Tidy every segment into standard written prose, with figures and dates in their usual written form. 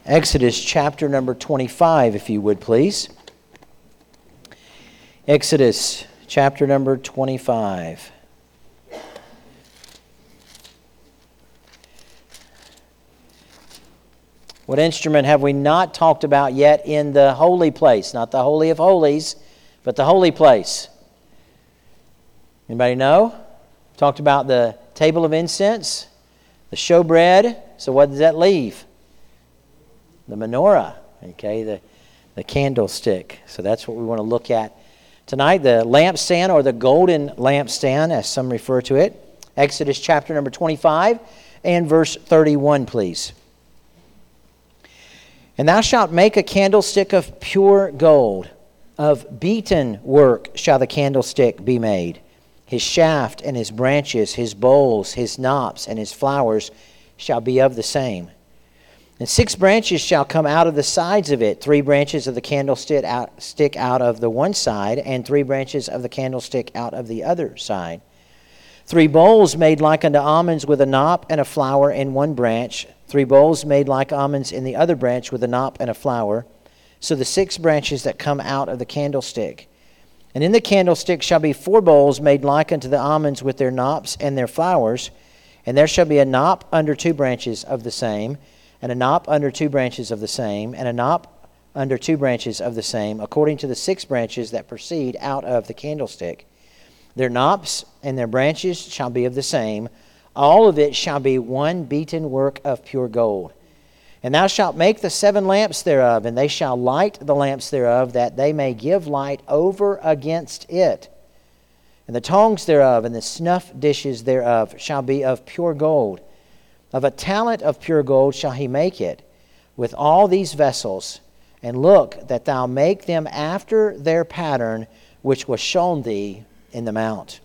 Exodus chapter number 25, if you would, please. Exodus chapter number 25. What instrument have we not talked about yet in the holy place? Not the Holy of Holies, but the holy place. Anybody know? Talked about the table of incense, the showbread. So what does that leave? The menorah, okay, the candlestick. So that's what we want to look at tonight. The lampstand, or the golden lampstand, as some refer to it. Exodus chapter number 25 and verse 31, please. And thou shalt make a candlestick of pure gold. Of beaten work shall the candlestick be made. His shaft and his branches, his bowls, his knops, and his flowers shall be of the same. And 6 branches shall come out of the sides of it, 3 branches of the candlestick stick out of the one side, and 3 branches of the candlestick out of the other side. 3 bowls made like unto almonds with a knop and a flower in one branch, 3 bowls made like almonds in the other branch with a knop and a flower. So the 6 branches that come out of the candlestick. And in the candlestick shall be 4 bowls made like unto the almonds with their knops and their flowers. And there shall be a knop under 2 branches of the same, and a knop under 2 branches of the same, and a knop under 2 branches of the same, according to the 6 branches that proceed out of the candlestick. Their knops and their branches shall be of the same. All of it shall be one beaten work of pure gold. And thou shalt make the 7 lamps thereof, and they shall light the lamps thereof, that they may give light over against it. And the tongs thereof and the snuff dishes thereof shall be of pure gold. Of a talent of pure gold shall he make it, with all these vessels. And look, that thou make them after their pattern, which was shown thee in the mount.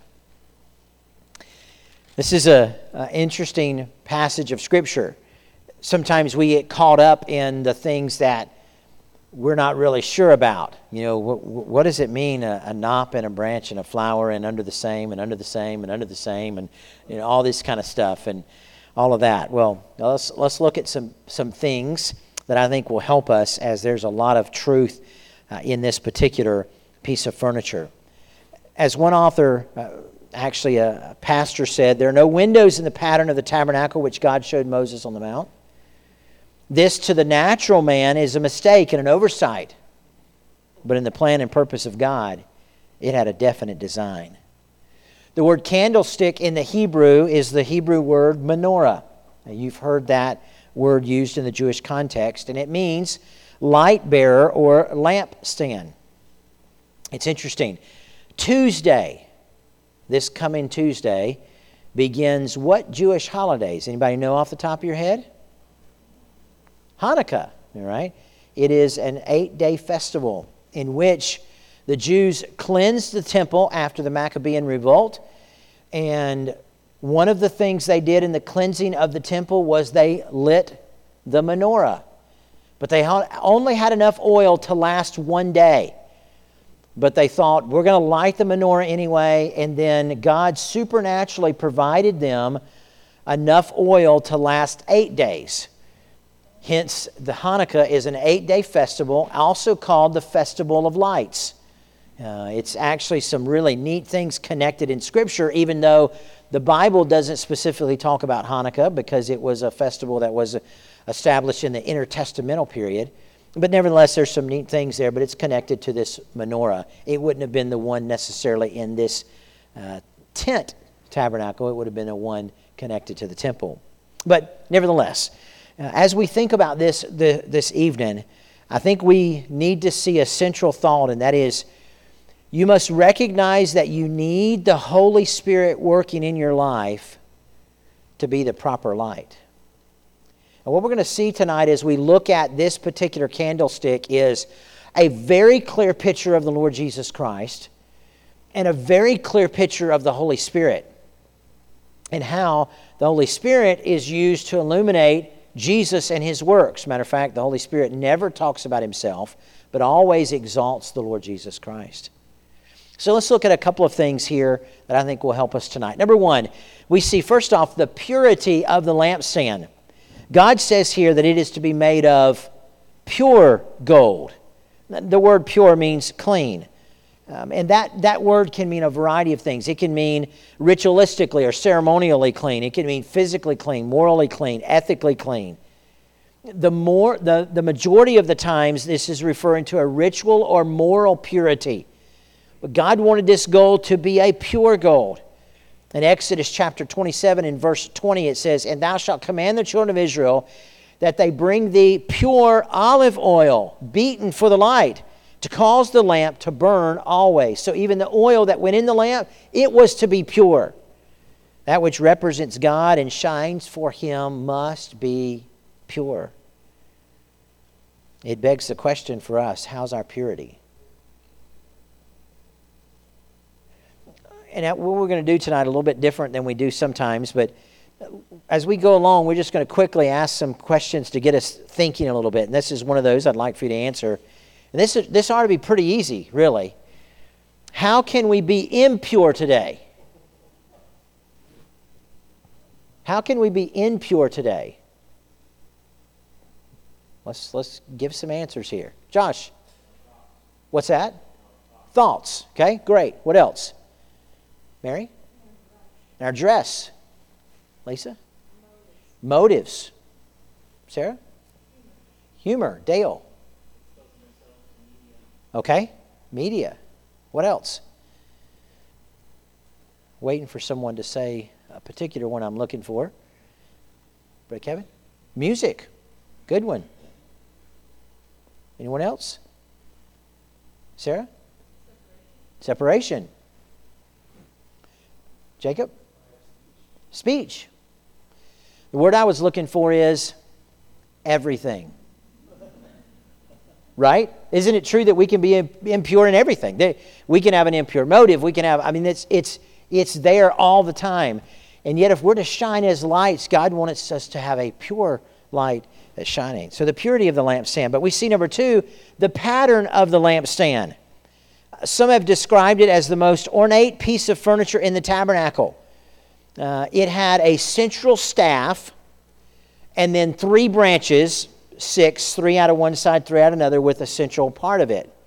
This is an interesting passage of Scripture. Sometimes we get caught up in the things that we're not really sure about. You know, what does it mean, a knop and a branch and a flower and under the same and under the same and under the same, and you know, all this kind of stuff and all of that. Well, let's look at some things that I think will help us, as there's a lot of truth in this particular piece of furniture. As one author, actually a pastor, said, there are no windows in the pattern of the tabernacle which God showed Moses on the mount. This to the natural man is a mistake and an oversight. But in the plan and purpose of God, it had a definite design. The word candlestick in the Hebrew is the Hebrew word menorah. Now, you've heard that word used in the Jewish context, and it means light bearer or lampstand. It's interesting. Tuesday, this coming Tuesday, begins what Jewish holidays? Anybody know off the top of your head? Hanukkah, all right? It is an 8-day festival in which the Jews cleansed the temple after the Maccabean revolt. And one of the things they did in the cleansing of the temple was they lit the menorah. But they only had enough oil to last one day. But they thought, we're going to light the menorah anyway. And then God supernaturally provided them enough oil to last 8 days. Hence, the Hanukkah is an 8-day festival, also called the Festival of Lights. It's actually some really neat things connected in Scripture, even though the Bible doesn't specifically talk about Hanukkah, because it was a festival that was established in the intertestamental period. But nevertheless, there's some neat things there, but it's connected to this menorah. It wouldn't have been the one necessarily in this tent tabernacle. It would have been the one connected to the temple. But nevertheless, as we think about this evening, I think we need to see a central thought, and that is, you must recognize that you need the Holy Spirit working in your life to be the proper light. And what we're going to see tonight as we look at this particular candlestick is a very clear picture of the Lord Jesus Christ and a very clear picture of the Holy Spirit, and how the Holy Spirit is used to illuminate Jesus and His works. Matter of fact, the Holy Spirit never talks about Himself, but always exalts the Lord Jesus Christ. So let's look at a couple of things here that I think will help us tonight. Number one, we see first off the purity of the lampstand. God says here that it is to be made of pure gold. The word pure means clean. And that word can mean a variety of things. It can mean ritualistically or ceremonially clean. It can mean physically clean, morally clean, ethically clean. The majority of the times, this is referring to a ritual or moral purity. But God wanted this gold to be a pure gold. In Exodus chapter 27 and verse 20, it says, "And thou shalt command the children of Israel that they bring thee pure olive oil, beaten for the light, to cause the lamp to burn always." So even the oil that went in the lamp, it was to be pure. That which represents God and shines for Him must be pure. It begs the question for us, how's our purity? And what we're going to do tonight a little bit different than we do sometimes, but as we go along, we're just going to quickly ask some questions to get us thinking a little bit. And this is one of those I'd like for you to answer. And this ought to be pretty easy, really. How can we be impure today? How can we be impure today? Let's give some answers here. Josh, what's that? Thoughts. Okay, great. What else? Mary? Our dress. Lisa? Motives. Sarah? Humor. Dale? Okay, media. What else? Waiting for someone to say a particular one I'm looking for. Brother Kevin? Music. Good one. Anyone else? Sarah? Separation. Jacob? Speech. The word I was looking for is everything. Right? Isn't it true that we can be impure in everything? We can have an impure motive. We can have, it's there all the time. And yet if we're to shine as lights, God wants us to have a pure light that's shining. So the purity of the lampstand. But we see number two, the pattern of the lampstand. Some have described it as the most ornate piece of furniture in the tabernacle. It had a central staff and then 3 branches, 6, 3 out of one side, 3 out another, with a central part of it.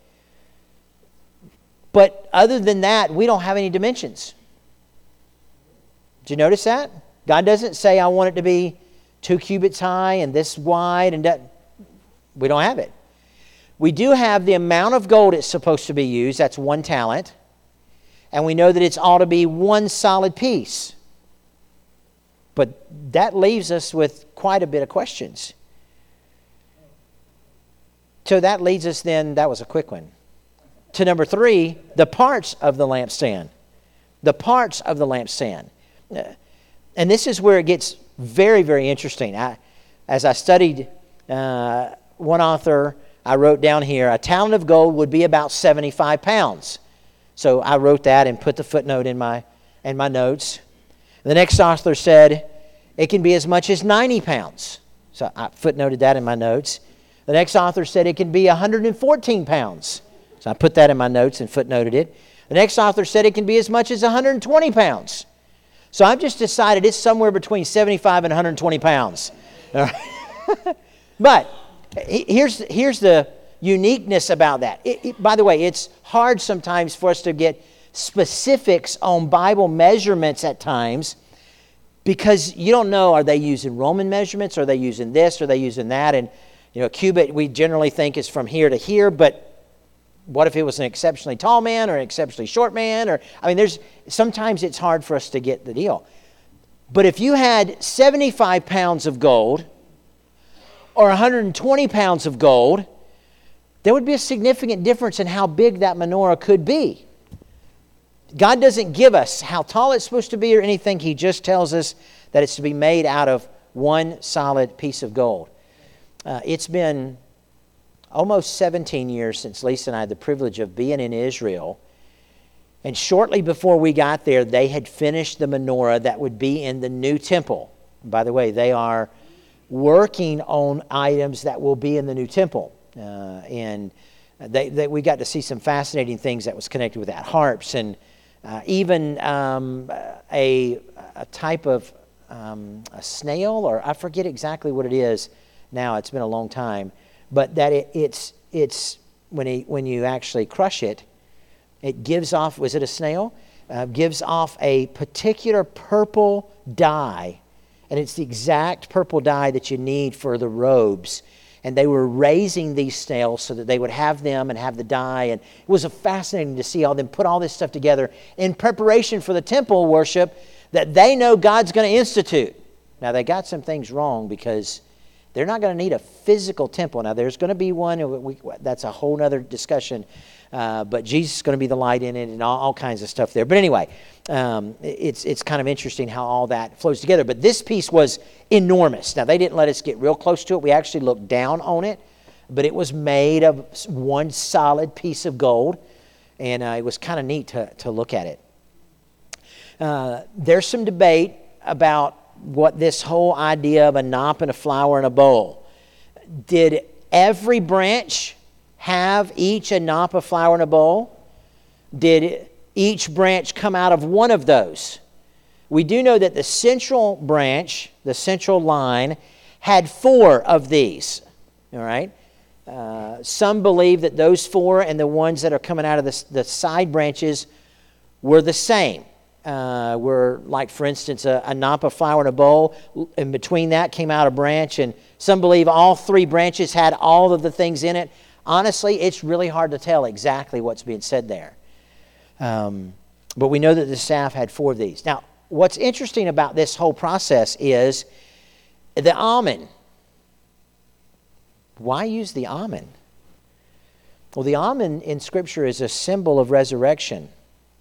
But other than that, we don't have any dimensions. Did you notice that? God doesn't say, I want it to be 2 cubits high and this wide, and that. We don't have it. We do have the amount of gold it's supposed to be used. That's 1 talent. And we know that it's ought to be 1 solid piece. But that leaves us with quite a bit of questions. So that leads us then, that was a quick one, to number 3, the parts of the lampstand. The parts of the lampstand. And this is where it gets very, very interesting. As I studied one author, I wrote down here, a talent of gold would be about 75 pounds. So I wrote that and put the footnote in my notes. The next author said it can be as much as 90 pounds. So I footnoted that in my notes. The next author said it can be 114 pounds. So I put that in my notes and footnoted it. The next author said it can be as much as 120 pounds. So I've just decided it's somewhere between 75 and 120 pounds. But here's the uniqueness about that. By the way, it's hard sometimes for us to get specifics on Bible measurements at times because you don't know, are they using Roman measurements? Are they using this? Are they using that? And a cubit we generally think is from here to here, but what if it was an exceptionally tall man or an exceptionally short man? Sometimes it's hard for us to get the deal. But if you had 75 pounds of gold or 120 pounds of gold, there would be a significant difference in how big that menorah could be. God doesn't give us how tall it's supposed to be or anything. He just tells us that it's to be made out of 1 solid piece of gold. It's been almost 17 years since Lisa and I had the privilege of being in Israel. And shortly before we got there, they had finished the menorah that would be in the new temple. By the way, they are working on items that will be in the new temple. And we got to see some fascinating things that was connected with that. Harps and even a type of a snail, or I forget exactly what it is now. It's been a long time. but that it's when you actually crush it, it gives off, was it a snail? Gives off a particular purple dye, and it's the exact purple dye that you need for the robes. And they were raising these snails so that they would have them and have the dye. And it was fascinating to see all them put all this stuff together in preparation for the temple worship that they know God's going to institute. Now, they got some things wrong because they're not going to need a physical temple. Now, there's going to be one. That's a whole other discussion. But Jesus is going to be the light in it and all kinds of stuff there. But anyway, it's kind of interesting how all that flows together. But this piece was enormous. Now, they didn't let us get real close to it. We actually looked down on it. But it was made of one solid piece of gold. And it was kind of neat to look at it. There's some debate about what this whole idea of a knop and a flower and a bowl. Did every branch have each a knop, a flower, and a bowl? Did each branch come out of one of those? We do know that the central branch, the central line, had 4 of these. All right? Some believe that those 4 and the ones that are coming out of the side branches were the same. Were like, for instance, a knop, a flower, and a bowl. In between that came out a branch. And some believe all 3 branches had all of the things in it. Honestly, it's really hard to tell exactly what's being said there. But we know that the staff had 4 of these. Now, what's interesting about this whole process is the almond. Why use the almond? Well, the almond in Scripture is a symbol of resurrection.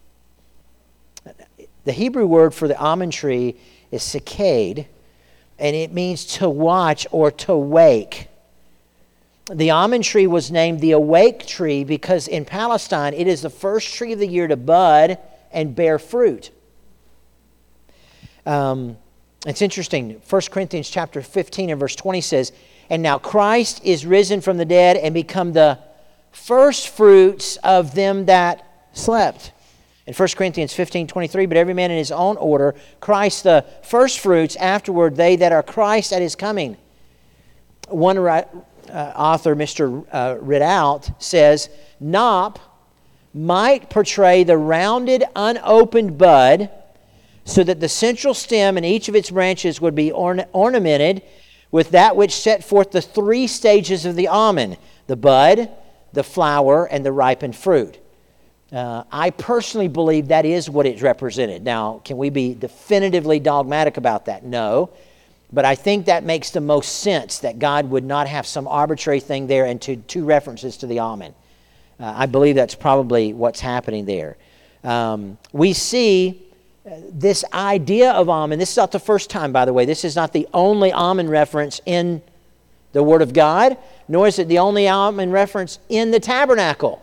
The Hebrew word for the almond tree is seked, and it means to watch or to wake. The almond tree was named the awake tree because in Palestine it is the first tree of the year to bud and bear fruit. It's interesting. 1 Corinthians chapter 15 and verse 20 says, "And now Christ is risen from the dead and become the first fruits of them that slept." In 1 Corinthians 15:23, "But every man in his own order, Christ the first fruits, afterward they that are Christ at his coming." One author, Mr. Ridout, says, "Knop might portray the rounded, unopened bud so that the central stem and each of its branches would be ornamented with that which set forth the 3 stages of the almond, the bud, the flower, and the ripened fruit." I personally believe that is what it represented. Now, can we be definitively dogmatic about that? No. But I think that makes the most sense, that God would not have some arbitrary thing there and 2 references to the almond. I believe that's probably what's happening there. We see this idea of almond. This is not the first time, by the way. This is not the only almond reference in the Word of God, nor is it the only almond reference in the tabernacle.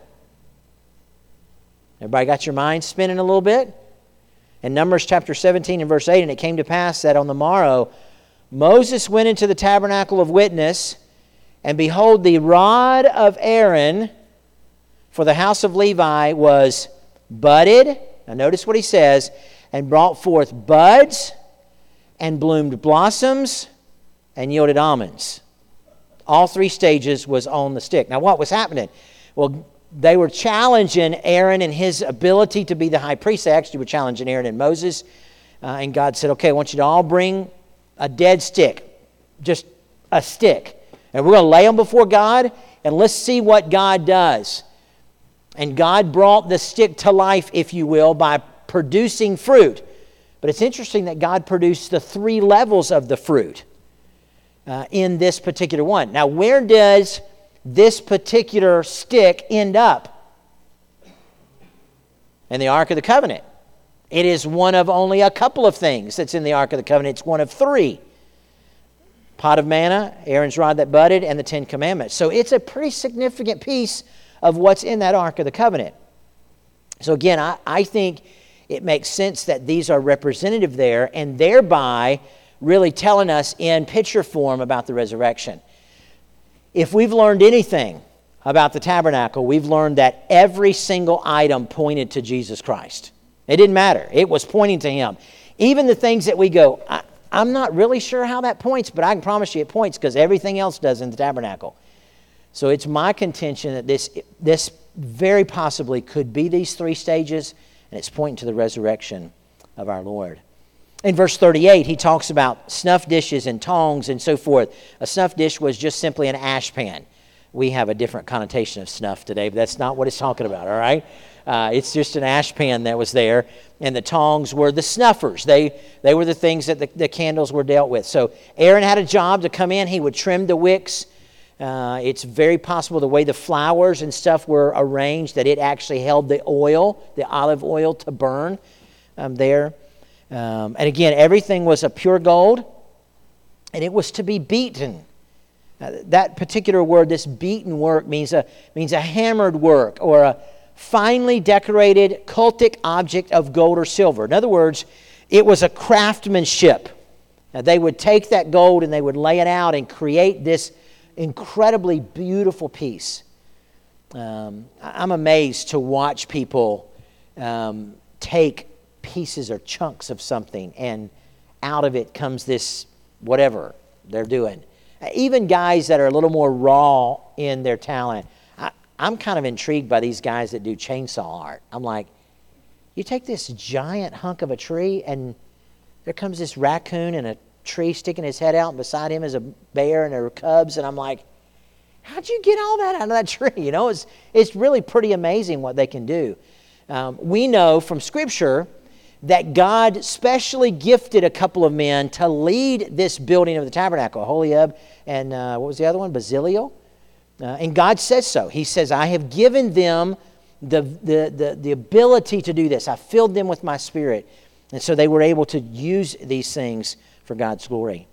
Everybody got your mind spinning a little bit? In Numbers chapter 17 and verse 8, "And it came to pass that on the morrow Moses went into the tabernacle of witness, and behold, the rod of Aaron for the house of Levi was budded." Now notice what he says, "and brought forth buds, and bloomed blossoms, and yielded almonds." All 3 stages was on the stick. Now what was happening? Well, they were challenging Aaron and his ability to be the high priest. They actually were challenging Aaron and Moses. And God said, "Okay, I want you to all bring a dead stick, just a stick. And we're going to lay them before God, and let's see what God does." And God brought the stick to life, if you will, by producing fruit. But it's interesting that God produced the 3 levels of the fruit in this particular one. Now, where does this particular stick end up? In the Ark of the Covenant. It is one of only a couple of things that's in the Ark of the Covenant. It's one of 3. Pot of manna, Aaron's rod that budded, and the 10 Commandments. So it's a pretty significant piece of what's in that Ark of the Covenant. So again, I think it makes sense that these are representative there, and thereby really telling us in picture form about the resurrection. If we've learned anything about the tabernacle, we've learned that every single item pointed to Jesus Christ. It didn't matter. It was pointing to Him. Even the things that we go, I'm not really sure how that points, but I can promise you it points because everything else does in the tabernacle. So it's my contention that this very possibly could be these three stages, and it's pointing to the resurrection of our Lord. In verse 38, he talks about snuff dishes and tongs and so forth. A snuff dish was just simply an ash pan. We have a different connotation of snuff today, but that's not what it's talking about, all right? It's just an ash pan that was there, and the tongs were the snuffers. They were the things that the candles were dealt with. So Aaron had a job to come in. He would trim the wicks. It's very possible the way the flowers and stuff were arranged that it actually held the oil, the olive oil, to burn there. And again, everything was a pure gold, and it was to be beaten. That particular word, this beaten work, means a hammered work or a finely decorated cultic object of gold or silver. In other words, it was a craftsmanship. Now, they would take that gold and they would lay it out and create this incredibly beautiful piece. I'm amazed to watch people take pieces or chunks of something, and out of it comes this whatever they're doing. Even guys that are a little more raw in their talent. I'm kind of intrigued by these guys that do chainsaw art. I'm like, you take this giant hunk of a tree, and there comes this raccoon and a tree sticking his head out, and beside him is a bear and there are cubs, and I'm like, how'd you get all that out of that tree? You know, it's really pretty amazing what they can do. We know from Scripture that God specially gifted a couple of men to lead this building of the tabernacle, Holiab and what was the other one? Bezaleel. And God says so. He says, I have given them the ability to do this. I filled them with my Spirit. And so they were able to use these things for God's glory.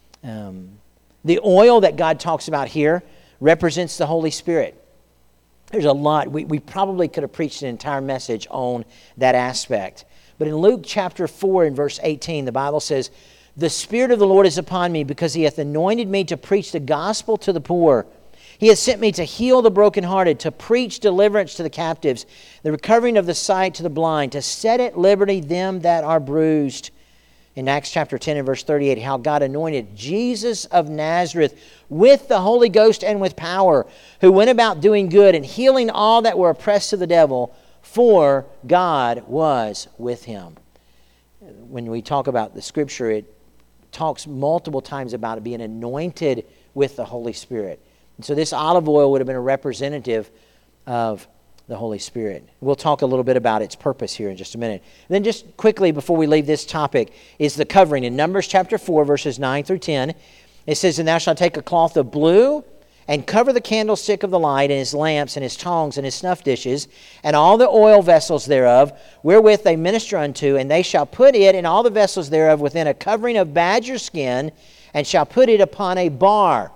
The oil that God talks about here represents the Holy Spirit. There's a lot. We probably could have preached an entire message on that aspect. But in Luke chapter 4 and verse 18, the Bible says, the Spirit of the Lord is upon me, because He hath anointed me to preach the gospel to the poor. He has sent me to heal the brokenhearted, to preach deliverance to the captives, the recovering of the sight to the blind, to set at liberty them that are bruised. In Acts chapter 10 and verse 38, how God anointed Jesus of Nazareth with the Holy Ghost and with power, who went about doing good and healing all that were oppressed of the devil, for God was with him. When we talk about the Scripture, it talks multiple times about it being anointed with the Holy Spirit. And so this olive oil would have been a representative of the Holy Spirit. We'll talk a little bit about its purpose here in just a minute. And then just quickly before we leave this topic is the covering. In Numbers chapter 4, verses 9 through 10, it says, and thou shalt take a cloth of blue and cover the candlestick of the light and his lamps and his tongs and his snuff dishes and all the oil vessels thereof, wherewith they minister unto, and they shall put it and all the vessels thereof within a covering of badger skin, and shall put it upon a bar.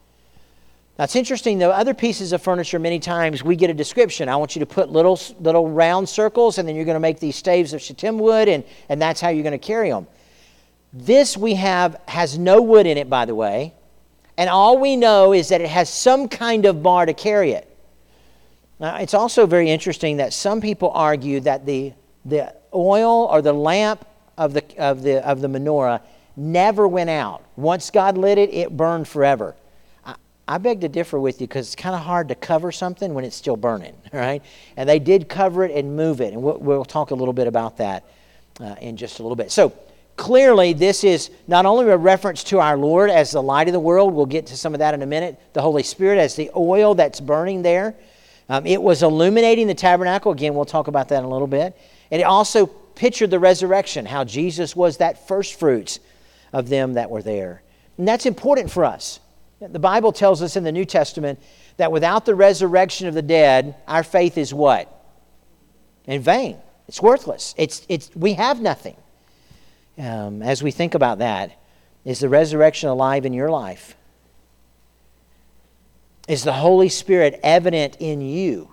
Now, it's interesting, though, other pieces of furniture, many times we get a description. I want you to put little round circles, and then you're going to make these staves of shittim wood, and that's how you're going to carry them. This we have has no wood in it, by the way, and all we know is that it has some kind of bar to carry it. Now, it's also very interesting that some people argue that the oil or the lamp of the menorah never went out. Once God lit it, it burned forever. I beg to differ with you, because it's kind of hard to cover something when it's still burning, right? And they did cover it and move it, and we'll talk a little bit about that in just a little bit. So clearly, this is not only a reference to our Lord as the light of the world. We'll get to some of that in a minute. The Holy Spirit as the oil that's burning there. It was illuminating the tabernacle. Again, we'll talk about that in a little bit. And it also pictured the resurrection, how Jesus was that first fruits of them that were there. And that's important for us. The Bible tells us in the New Testament that without the resurrection of the dead, our faith is what? In vain. It's worthless. We have nothing. As we think about that, is the resurrection alive in your life? Is the Holy Spirit evident in you?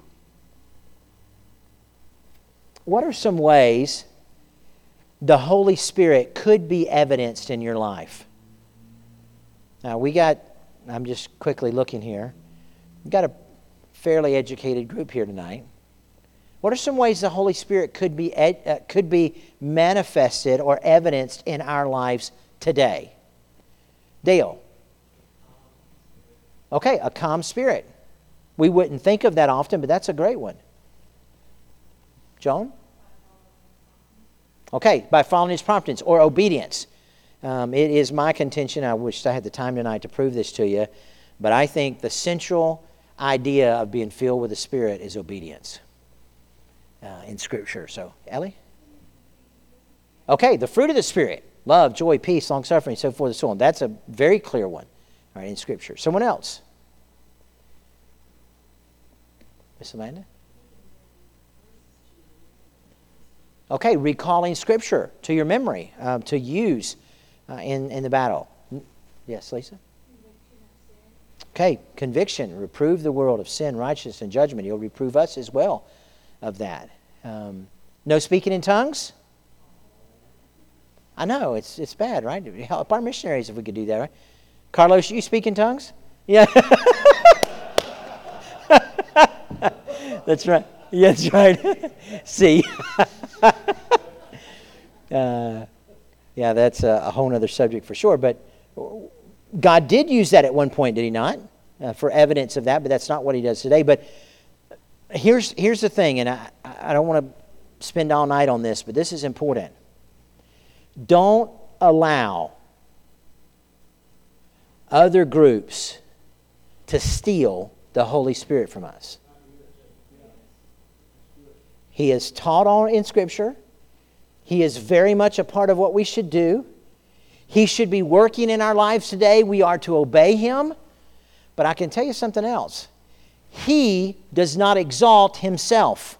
What are some ways the Holy Spirit could be evidenced in your life? Now, I'm just quickly looking here. We've got a fairly educated group here tonight. What are some ways the Holy Spirit could be manifested or evidenced in our lives today? Dale. Okay, a calm spirit. We wouldn't think of that often, but that's a great one. Joan? Okay, by following his promptings or obedience. It is my contention, I wish I had the time tonight to prove this to you, but I think the central idea of being filled with the Spirit is obedience in Scripture. So, Ellie? Okay, the fruit of the Spirit. Love, joy, peace, long-suffering, so forth and so on. That's a very clear one, all right, in Scripture. Someone else? Miss Amanda? Okay, recalling Scripture to your memory, to use in the battle. Yes, Lisa? Okay, conviction. Reprove the world of sin, righteousness, and judgment. He'll reprove us as well of that. No speaking in tongues? I know, it's bad, right? Help our missionaries if we could do that, right? Carlos, you speak in tongues? Yeah. That's right. Yeah, that's right. See? Yeah, that's a whole other subject for sure. But God did use that at one point, did he not? For evidence of that, but that's not what he does today. But here's the thing, and I don't want to spend all night on this, but this is important. Don't allow other groups to steal the Holy Spirit from us. He is taught on in Scripture. He is very much a part of what we should do. He should be working in our lives today. We are to obey him. But I can tell you something else. He does not exalt himself.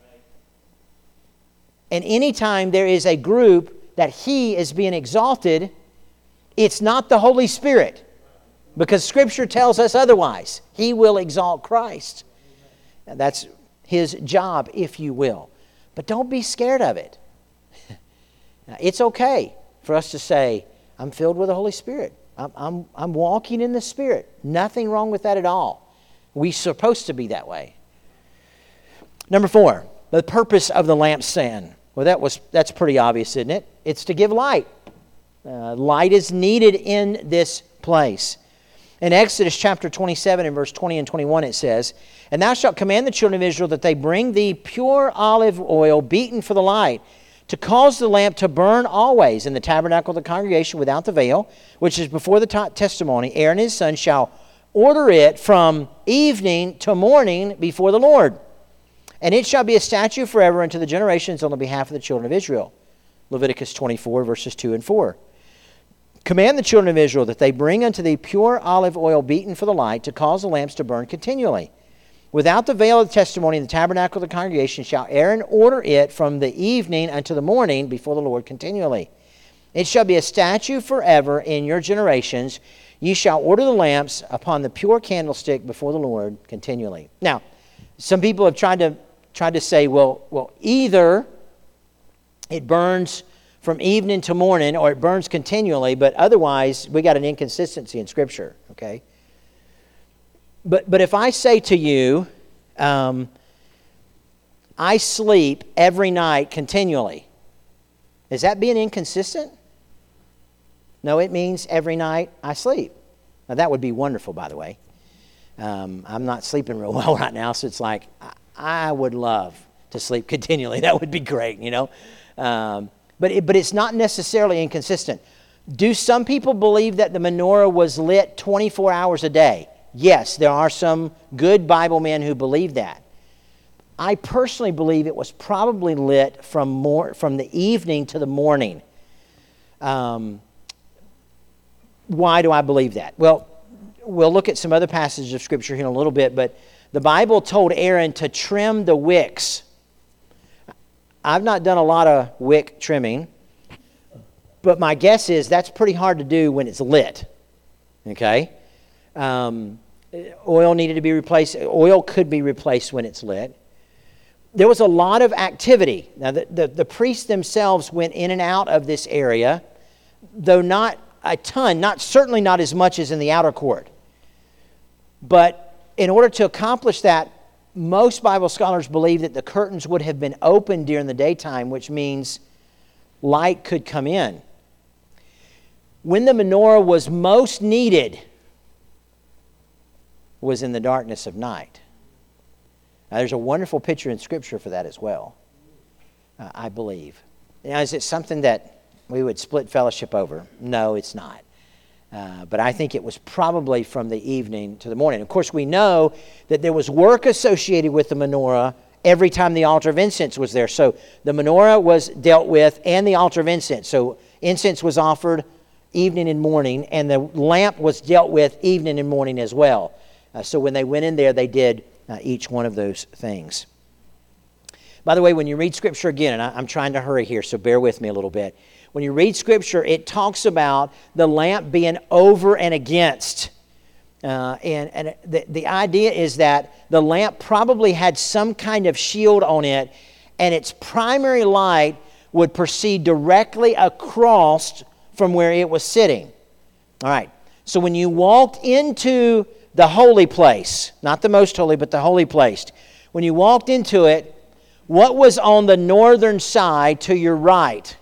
And anytime there is a group that he is being exalted, it's not the Holy Spirit. Because Scripture tells us otherwise. He will exalt Christ. And that's his job, if you will. But don't be scared of it. It's okay for us to say, I'm filled with the Holy Spirit. I'm walking in the Spirit. Nothing wrong with that at all. We're supposed to be that way. Number 4, the purpose of the lampstand. Well, that's pretty obvious, isn't it? It's to give light. Light is needed in this place. In Exodus chapter 27 and verse 20 and 21 it says, And thou shalt command the children of Israel that they bring thee pure olive oil beaten for the light, to cause the lamp to burn always in the tabernacle of the congregation without the veil, which is before the testimony. Aaron and his son shall order it from evening to morning before the Lord. And it shall be a statute forever unto the generations on the behalf of the children of Israel. Leviticus 24, verses 2 and 4. Command the children of Israel that they bring unto thee pure olive oil beaten for the light, to cause the lamps to burn continually. Without the veil of the testimony in the tabernacle of the congregation shall Aaron order it from the evening unto the morning before the Lord continually. It shall be a statute forever in your generations. Ye shall order the lamps upon the pure candlestick before the Lord continually. Now, some people have tried to say, well, either it burns from evening to morning or it burns continually, but otherwise we got an inconsistency in Scripture, okay? But if I say to you, I sleep every night continually, is that being inconsistent? No, it means every night I sleep. Now that would be wonderful, by the way. I'm not sleeping real well right now, so it's like I would love to sleep continually. That would be great, you know. But it's not necessarily inconsistent. Do some people believe that the menorah was lit 24 hours a day? Yes, there are some good Bible men who believe that. I personally believe it was probably lit from the evening to the morning. Why do I believe that? Well, we'll look at some other passages of Scripture here in a little bit, but the Bible told Aaron to trim the wicks. I've not done a lot of wick trimming, but my guess is that's pretty hard to do when it's lit. Okay? Oil needed to be replaced. Oil could be replaced when it's lit. There was a lot of activity. Now, the priests themselves went in and out of this area, though not a ton, certainly not as much as in the outer court. But in order to accomplish that, most Bible scholars believe that the curtains would have been open during the daytime, which means light could come in. When the menorah was most needed was in the darkness of night. Now, there's a wonderful picture in Scripture for that as well, I believe. Now, is it something that we would split fellowship over? No, it's not. But I think it was probably from the evening to the morning. Of course, we know that there was work associated with the menorah every time the altar of incense was there. So the menorah was dealt with and the altar of incense. So incense was offered evening and morning, and the lamp was dealt with evening and morning as well. So when they went in there, they did each one of those things. By the way, when you read Scripture again, and I'm trying to hurry here, so bear with me a little bit. When you read Scripture, it talks about the lamp being over and against. And the idea is that the lamp probably had some kind of shield on it, and its primary light would proceed directly across from where it was sitting. All right. So when you walked into the holy place, not the most holy, but the holy place, when you walked into it, what was on the northern side to your right?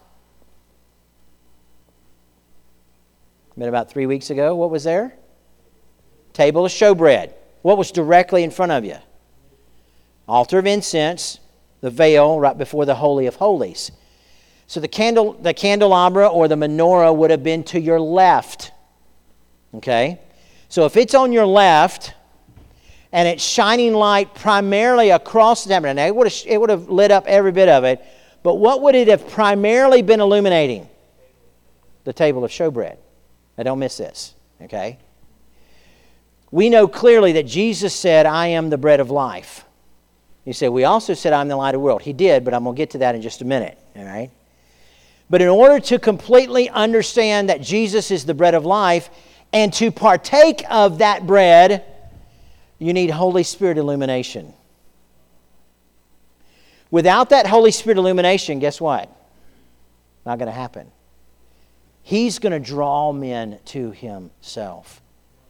About 3 weeks ago, what was there? Table of showbread. What was directly in front of you? Altar of incense, the veil right before the Holy of Holies. So the candelabra or the menorah would have been to your left. Okay? So if it's on your left and it's shining light primarily across the tabernacle, now it would have lit up every bit of it, but what would it have primarily been illuminating? The table of showbread. Now don't miss this. Okay? We know clearly that Jesus said, I am the bread of life. He said, we also said, I'm the light of the world. He did, but I'm going to get to that in just a minute. All right? But in order to completely understand that Jesus is the bread of life and to partake of that bread, you need Holy Spirit illumination. Without that Holy Spirit illumination, guess what? Not going to happen. He's going to draw men to Himself.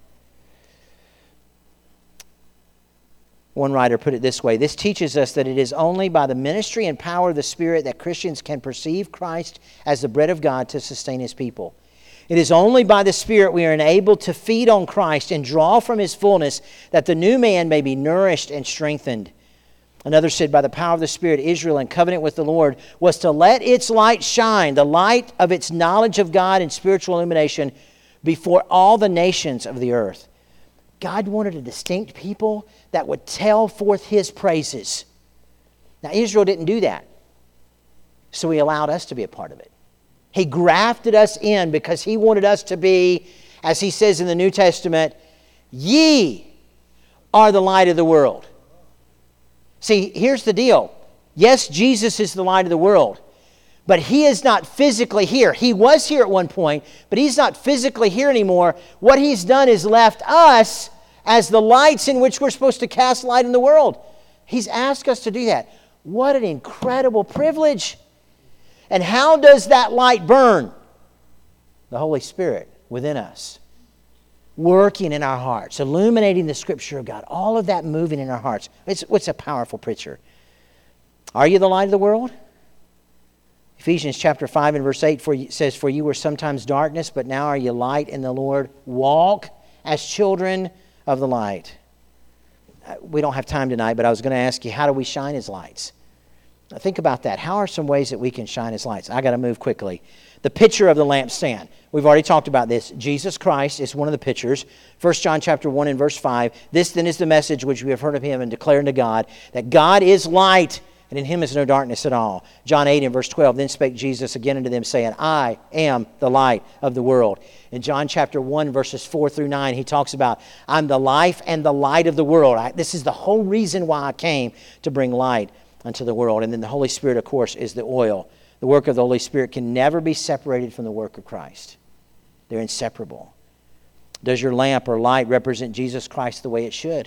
One writer put it this way: this teaches us that it is only by the ministry and power of the Spirit that Christians can perceive Christ as the bread of God to sustain His people. It is only by the Spirit we are enabled to feed on Christ and draw from His fullness that the new man may be nourished and strengthened. Another said, by the power of the Spirit, Israel in covenant with the Lord was to let its light shine, the light of its knowledge of God and spiritual illumination, before all the nations of the earth. God wanted a distinct people that would tell forth His praises. Now, Israel didn't do that, so He allowed us to be a part of it. He grafted us in because He wanted us to be, as He says in the New Testament, ye are the light of the world. See, here's the deal. Yes, Jesus is the light of the world, but He is not physically here. He was here at one point, but He's not physically here anymore. What He's done is left us as the lights in which we're supposed to cast light in the world. He's asked us to do that. What an incredible privilege. And how does that light burn? The Holy Spirit within us, working in our hearts, illuminating the Scripture of God, all of that moving in our hearts. It's a powerful picture. Are you the light of the world? Ephesians chapter 5 and verse 8 says, for you were sometimes darkness, but now are you light in the Lord. Walk as children of the light. We don't have time tonight, but I was going to ask you, how do we shine as lights? Now think about that. How are some ways that we can shine as lights? I got to move quickly. The picture of the lampstand. We've already talked about this. Jesus Christ is one of the pictures. 1 John chapter 1 and verse 5. This then is the message which we have heard of Him and declare unto God, that God is light, and in Him is no darkness at all. John 8 and verse 12. Then spake Jesus again unto them, saying, I am the light of the world. In John chapter 1 verses 4 through 9, He talks about, I'm the life and the light of the world. This is the whole reason why I came, to bring light unto the world. And then the Holy Spirit, of course, is the oil. The work of the Holy Spirit can never be separated from the work of Christ. They're inseparable. Does your lamp or light represent Jesus Christ the way it should?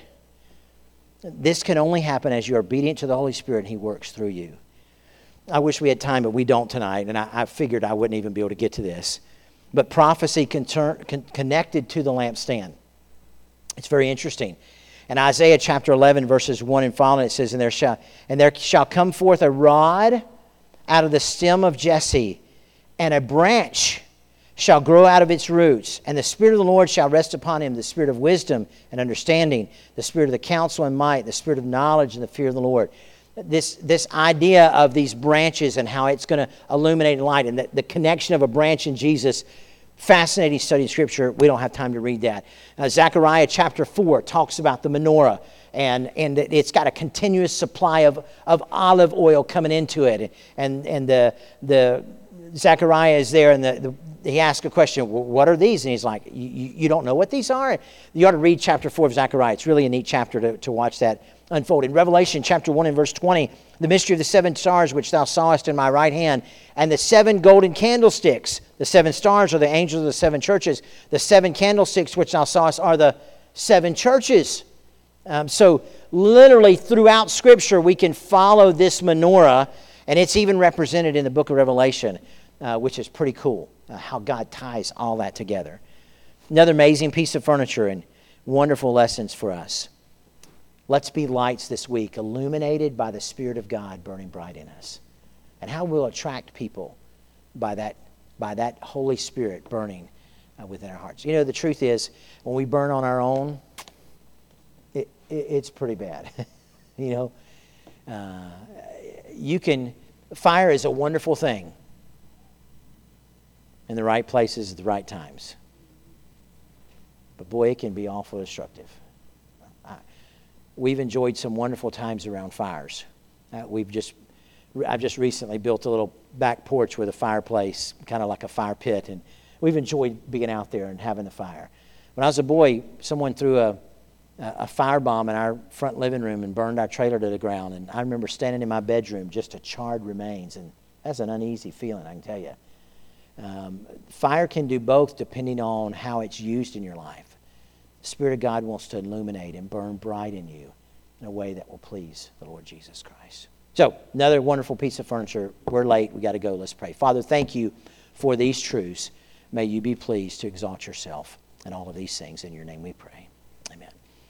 This can only happen as you're obedient to the Holy Spirit and He works through you. I wish we had time, but we don't tonight, and I figured I wouldn't even be able to get to this. But prophecy connected to the lampstand. It's very interesting. In Isaiah chapter 11, verses 1 and following, it says, And there shall come forth a rod out of the stem of Jesse, and a branch shall grow out of its roots, and the Spirit of the Lord shall rest upon him, the Spirit of wisdom and understanding, the Spirit of the counsel and might, the Spirit of knowledge and the fear of the Lord. This idea of these branches and how it's going to illuminate light, and the connection of a branch in Jesus, fascinating study of Scripture. We don't have time to read that. Zechariah chapter 4 talks about the menorah, and it's got a continuous supply of olive oil coming into it. And the Zechariah is there, and he asks a question, well, what are these? And he's like, you don't know what these are? You ought to read chapter 4 of Zechariah. It's really a neat chapter to watch that unfold. In Revelation chapter 1 and verse 20, the mystery of the 7 stars which thou sawest in my right hand, and the 7 golden candlesticks. The 7 stars are the angels of the 7 churches. The 7 candlesticks which thou sawest are the 7 churches. So literally throughout Scripture we can follow this menorah, and it's even represented in the book of Revelation, which is pretty cool, how God ties all that together. Another amazing piece of furniture and wonderful lessons for us. Let's be lights this week, illuminated by the Spirit of God burning bright in us. And how we'll attract people by that Holy Spirit burning within our hearts. You know, the truth is, when we burn on our own, it's pretty bad. You know, fire is a wonderful thing in the right places at the right times. But boy, it can be awful destructive. We've enjoyed some wonderful times around fires. I've just recently built a little back porch with a fireplace, kind of like a fire pit, and we've enjoyed being out there and having the fire. When I was a boy, someone threw a firebomb in our front living room and burned our trailer to the ground, and I remember standing in my bedroom just to charred remains, and that's an uneasy feeling, I can tell you. Fire can do both depending on how it's used in your life. The Spirit of God wants to illuminate and burn bright in you in a way that will please the Lord Jesus Christ. So, another wonderful piece of furniture. We're late. We got to go. Let's pray. Father, thank you for these truths. May you be pleased to exalt yourself in all of these things. In your name we pray.